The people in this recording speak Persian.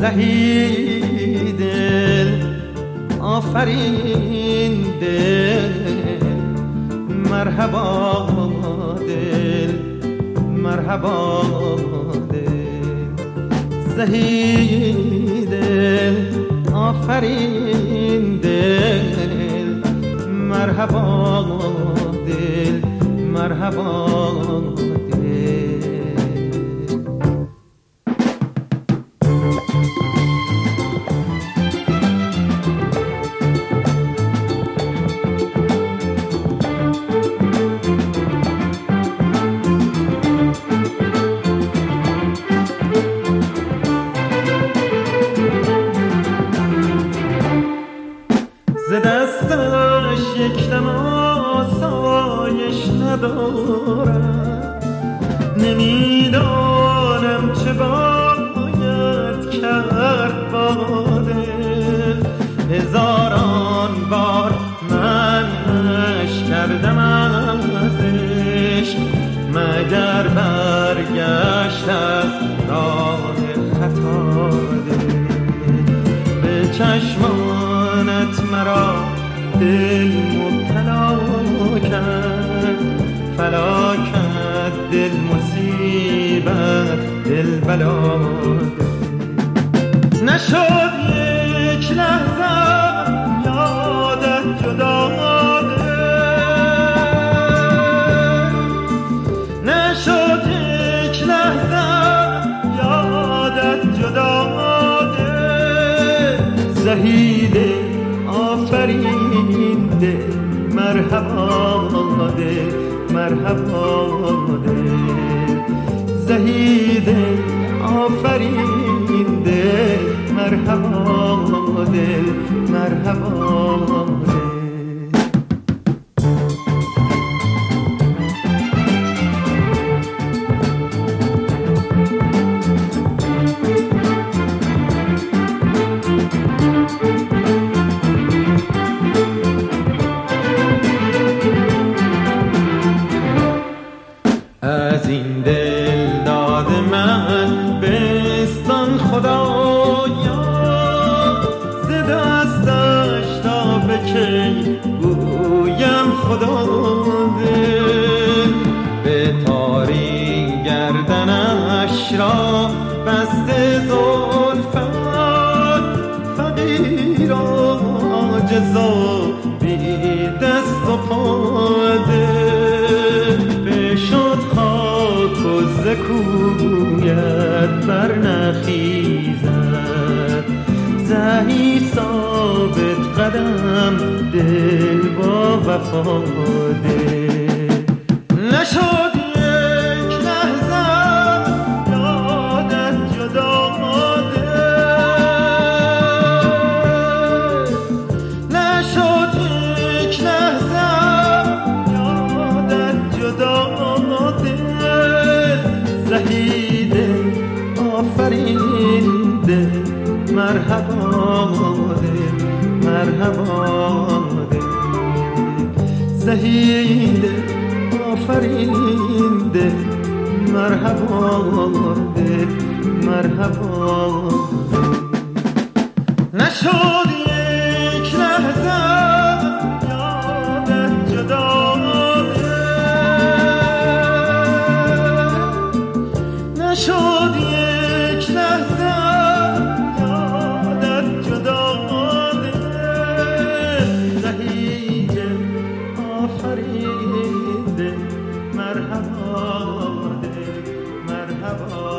زهی دل آفرین دل مرحبا دل مرحبا دل زهی دل آفرین دل مرحبا دل مرحبا ز دستش یک دم آسایش ندارم، نمیدانم چه باید کرد با دل. هزاران بار منش کردم ازش، مگر برگشت از راه خطا دل. به چشمانت مرا دل مبتلا کرد، فلاکت دل مصیبت دل بلا نشد یک لحظه یادت جدا نشد یک لحظه یادت جدا زهید آفرین دل مرحبا دل مرحبا دل زهید آفرین دل مرحبا دل مرحبا دل. از این دل داد من بستان خدایا، ز دستش تا به کی گویم خدا دل. به تاری گردنش را بسته زلفت، فقیر عاجز و بی دست و پا کویت برنخیزد، زهی ثابت قدم دل با وفا دل. نشد یک لحظه یادت جدا دل، نشد یک لحظه یادت جدا دل. زهید آفرین دل مرحبا دل مرحبا دل زهید آفرین دل مرحبا دل مرحبا دل. نشد یک لحظه یادت جدا نشد یک لحظه یادت جدا دل. زهید آفرین دل مرحبا دل مرحبا